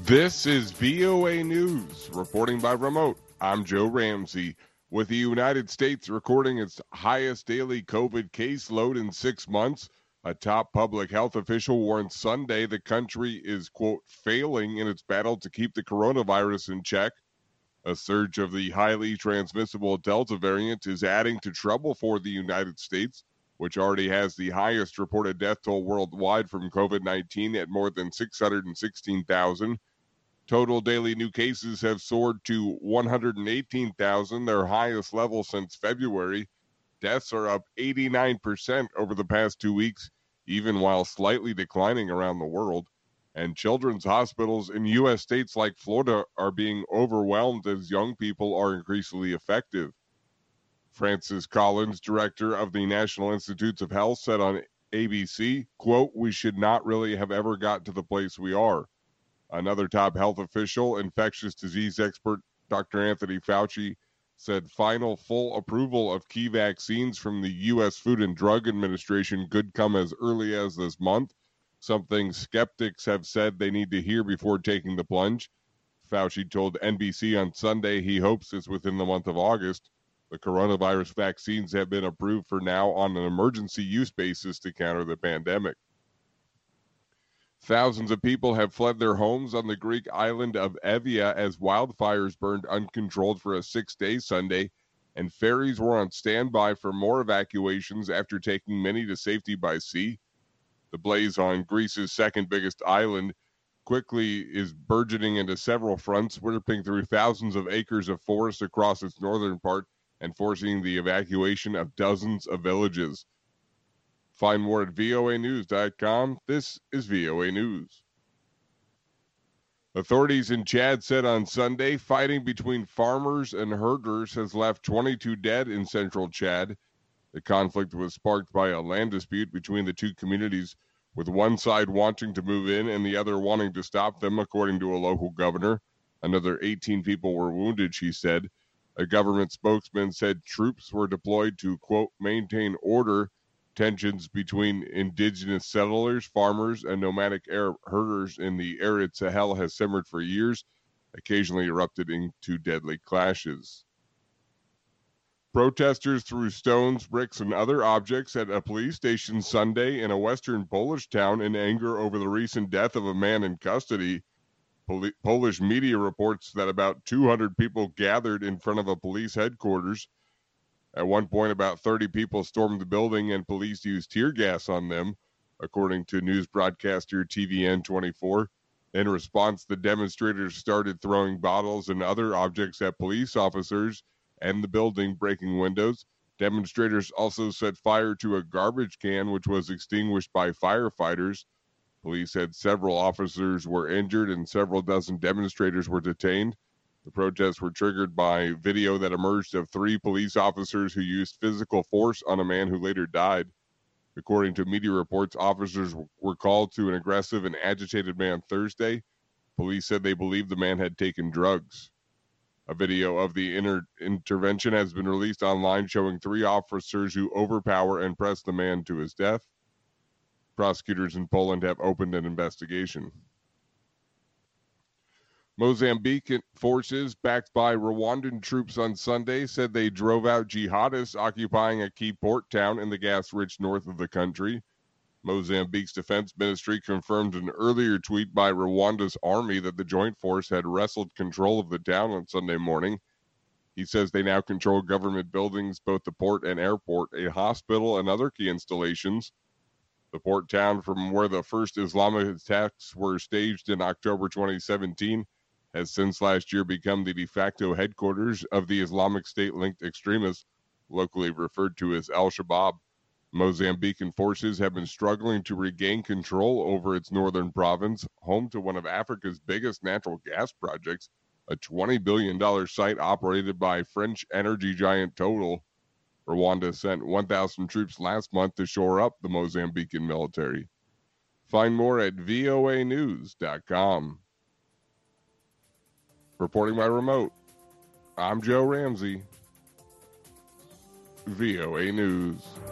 This is VOA News, reporting by remote. I'm Joe Ramsey. With the United States recording its highest daily COVID caseload in 6 months, a top public health official warned Sunday the country is, quote, failing in its battle to keep the coronavirus in check. A surge of the highly transmissible Delta variant is adding to trouble for the United States, which already has the highest reported death toll worldwide from COVID-19 at more than 616,000. Total daily new cases have soared to 118,000, their highest level since February. Deaths are up 89% over the past 2 weeks, even while slightly declining around the world. And children's hospitals in U.S. states like Florida are being overwhelmed as young people are increasingly effective. Francis Collins, director of the National Institutes of Health, said on ABC, quote, "We should not really have ever got to the place we are." Another top health official, infectious disease expert Dr. Anthony Fauci, said final full approval of key vaccines from the U.S. Food and Drug Administration could come as early as this month, something skeptics have said they need to hear before taking the plunge. Fauci told NBC on Sunday he hopes it's within the month of August. The coronavirus vaccines have been approved for now on an emergency use basis to counter the pandemic. Thousands of people have fled their homes on the Greek island of Evia as wildfires burned uncontrolled for a 6-day Sunday, and ferries were on standby for more evacuations after taking many to safety by sea. The blaze on Greece's second biggest island quickly is burgeoning into several fronts, ripping through thousands of acres of forest across its northern part and forcing the evacuation of dozens of villages. Find more at voanews.com. This is VOA News. Authorities in Chad said on Sunday fighting between farmers and herders has left 22 dead in central Chad. The conflict was sparked by a land dispute between the two communities, with one side wanting to move in and the other wanting to stop them, according to a local governor. Another 18 people were wounded, she said. A government spokesman said troops were deployed to, quote, maintain order. Tensions between indigenous settlers, farmers, and nomadic Arab herders in the arid Sahel has simmered for years, occasionally erupted into deadly clashes. Protesters threw stones, bricks, and other objects at a police station Sunday in a western Polish town in anger over the recent death of a man in custody. Polish media reports that about 200 people gathered in front of a police headquarters. At one point, about 30 people stormed the building and police used tear gas on them, according to news broadcaster TVN 24. In response, the demonstrators started throwing bottles and other objects at police officers and the building, breaking windows. Demonstrators also set fire to a garbage can, which was extinguished by firefighters. Police said several officers were injured and several dozen demonstrators were detained. The protests were triggered by video that emerged of 3 police officers who used physical force on a man who later died. According to media reports, officers were called to an aggressive and agitated man Thursday. Police said they believed the man had taken drugs. A video of the intervention has been released online showing 3 officers who overpower and press the man to his death. Prosecutors in Poland have opened an investigation. Mozambican forces, backed by Rwandan troops on Sunday, said they drove out jihadists occupying a key port town in the gas-rich north of the country. Mozambique's defense ministry confirmed an earlier tweet by Rwanda's army that the joint force had wrestled control of the town on Sunday morning. He says they now control government buildings, both the port and airport, a hospital, and other key installations. The port town from where the first Islamic attacks were staged in October 2017 has since last year become the de facto headquarters of the Islamic State-linked extremists, locally referred to as Al-Shabaab. Mozambican forces have been struggling to regain control over its northern province, home to one of Africa's biggest natural gas projects, a $20 billion site operated by French energy giant Total. Rwanda sent 1,000 troops last month to shore up the Mozambican military. Find more at voanews.com. Reporting by remote, I'm Joe Ramsey, VOA News.